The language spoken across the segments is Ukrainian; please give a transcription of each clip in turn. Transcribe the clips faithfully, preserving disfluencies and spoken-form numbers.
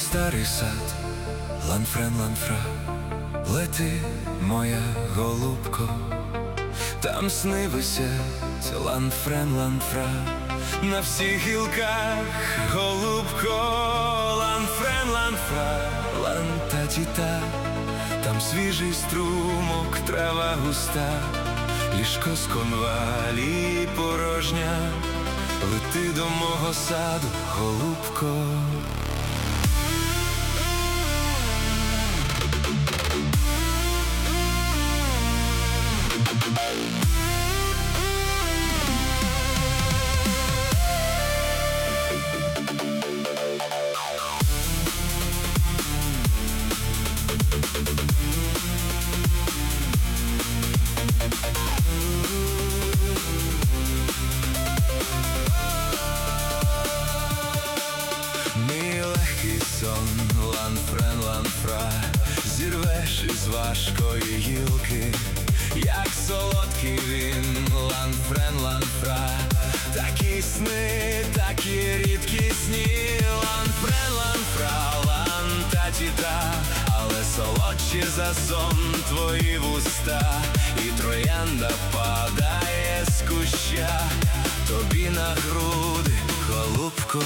старий сад, ланфрен, ланфра, лети, моя голубко, там сни висять, ланфрен, ланфра, на всіх гілках, голубко, ланфрен, ланфра, лан-та-ті-та, там свіжий струмок, трава густа, ліжко з конвалі порожня, лети до мого саду, голубко. Мій легкий сон, ланфрен, ланфра, зірвеш із важкої гілки, як солодкий він, ланфрен, ланфра, такі сни, такі рідкісні, ланфрен, ланфра, лан-та-ті-та, але солодші за сон твої вуста, і троянда падає з куща тобі на груди, голубко.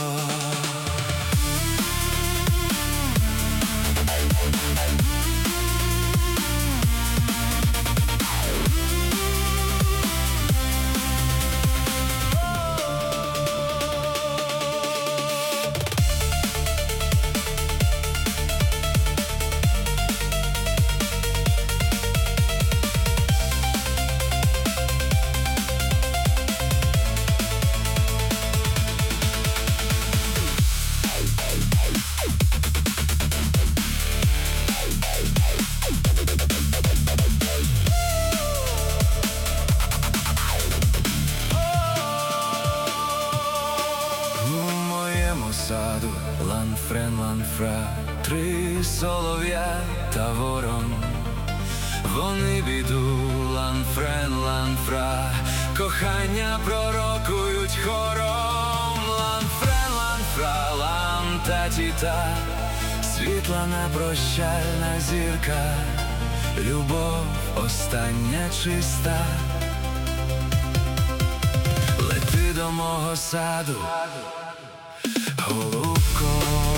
Саду, ланфрен, ланфра, три солов'я та ворон, вони біду, ланфрен, ланфра, кохання пророкують хором, ланфрен, ланфра, лан-та-ті-та, світла непрощальна зірка, любов остання чиста, лети до мого саду, голубко.